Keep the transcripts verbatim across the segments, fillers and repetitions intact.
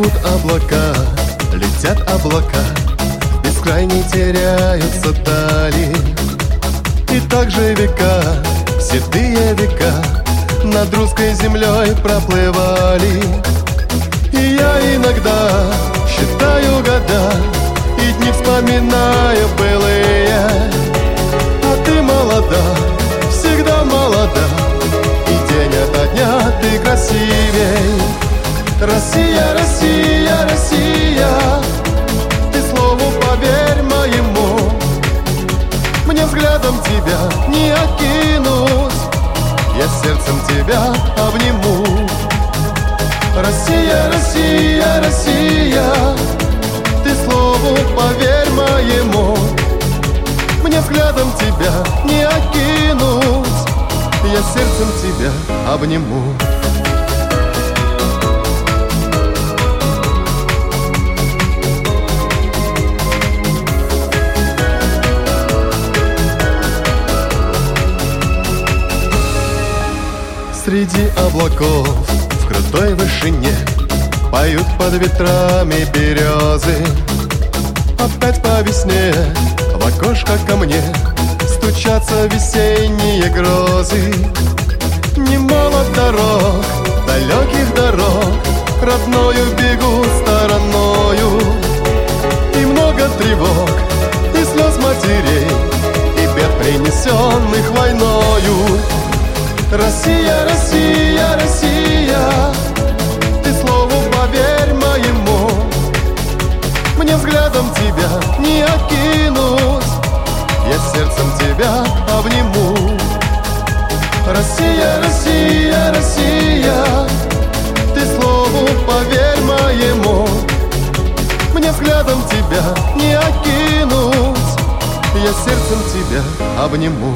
Плывут облака, летят облака, в бескрайней теряются дали. И также века, седые века над русской землей проплывали. И я иногда считаю года и дни вспоминаю былые. А ты молода, всегда молода, и день ото дня ты красивей. Россия, Россия, Россия, ты слову поверь моему, мне взглядом тебя не окинуть, я сердцем тебя обниму. Россия, Россия, Россия, ты слову поверь моему, мне взглядом тебя не окинуть, я сердцем тебя обниму. Среди облаков в крутой вышине поют под ветрами березы. Опять по весне в окошко ко мне стучатся весенние грозы. Немало дорог, далеких дорог, родною бегу стороною. И много тревог, и слез матерей, и бед, принесенных войною. Россия, Россия, Россия, ты слову поверь моему, мне взглядом тебя не окинуть, я сердцем тебя обниму. Россия, Россия, Россия, ты слову поверь моему, мне взглядом тебя не окинуть, я сердцем тебя обниму.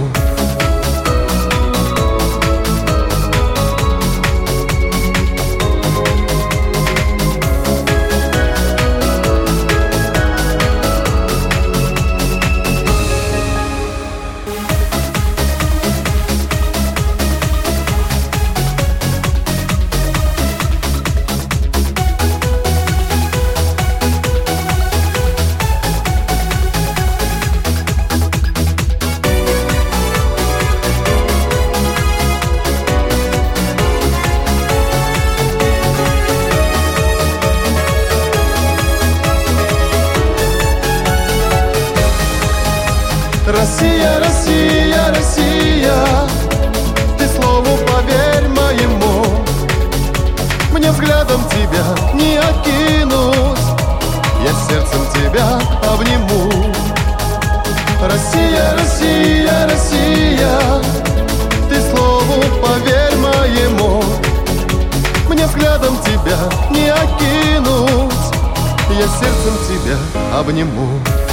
Россия, Россия, Россия, ты слову поверь моему, мне взглядом тебя не окинуть, я сердцем тебя обниму. Россия, Россия, Россия, ты слову поверь моему, мне взглядом тебя не окинуть, я сердцем тебя обниму.